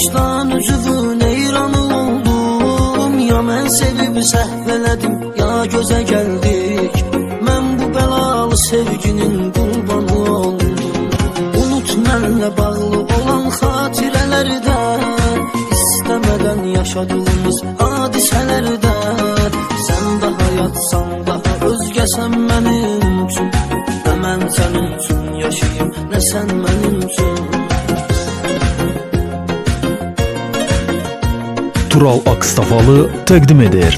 Vicdan üzvü neyranı oldum. Ya mən sevib səhv elədim, ya gözə gəldik. Mən bu bəlalı sevginin qurbanı oldum. Unut mənlə bağlı olan xatirələrdə, istəmədən yaşadığımız hadisələrdə. Sən daha yatsan, daha özgəsən mənim üçün. Nə mən sənin üçün yaşayım, nə sən mənim üçün. Tural Akstavalı təqdim edir.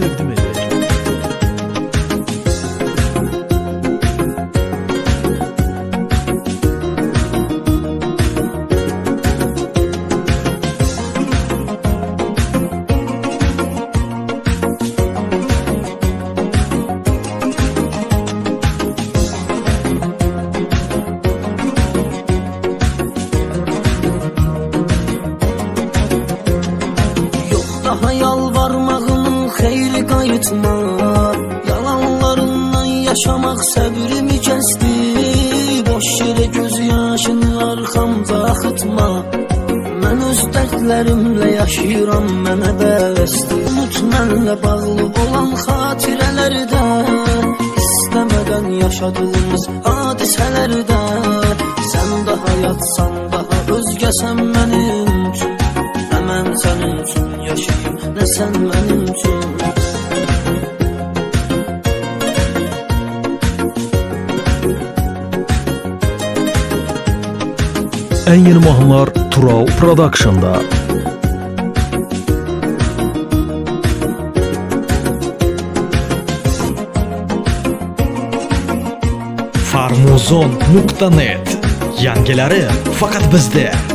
Daha yalvarmağının xeyri qayıtma. Yalanlarından yaşamaq səbrimi kəsdi. Boş yerə göz yaşını arxamda axıtma. Mən öz dərdlərimlə yaşayıram, mənə bəsdir. Unut mənlə bağlı olan xatirələrdə, istəmədən yaşadığımız hadisələrdə. Sən daha yatsan, daha özgəsən mənim üçün. Nə mən sənin üçün yaşayım, nə sən mənim üçün. Ən yeni mahnılar Tural Production'da. Farmuzon.net. Yangiləri faqat bizdə.